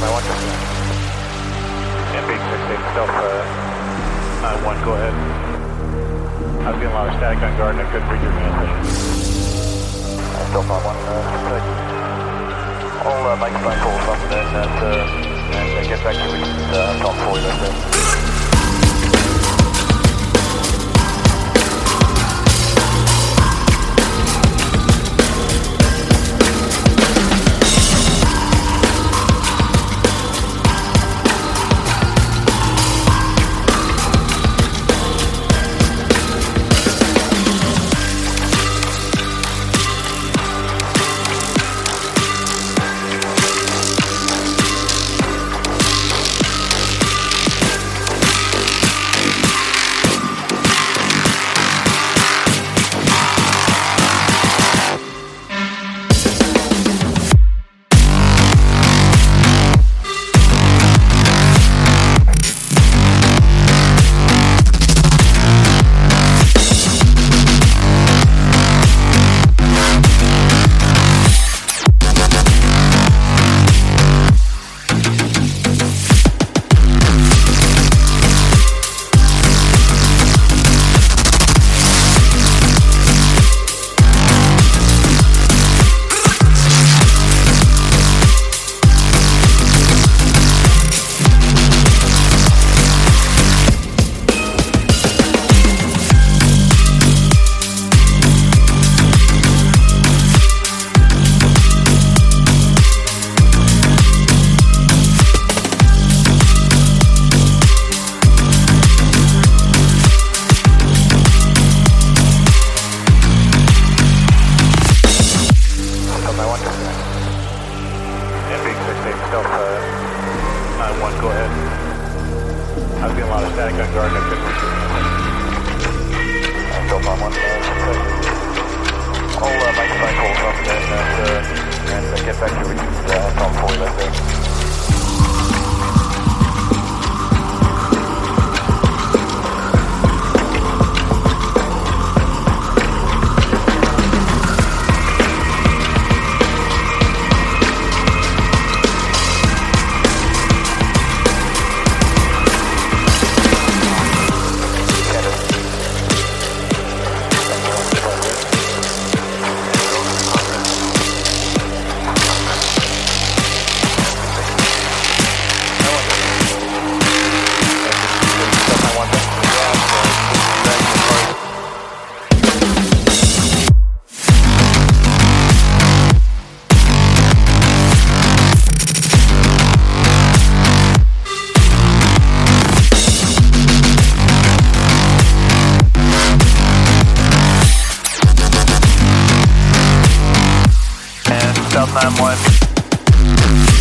MB68 Stealth 91, go ahead. I was getting a lot of static on guard and I couldn't read your transmission. Stealth 91, I'll make a phone call or something and get back to you with Tom Foy, that's it. Stealth 91, go ahead. I was getting a lot of static on guard and I couldn't reach your transmission. Stealth 91, I'll make a phone call or something and get back to you with Tom Foy, that's it. Stealth 91.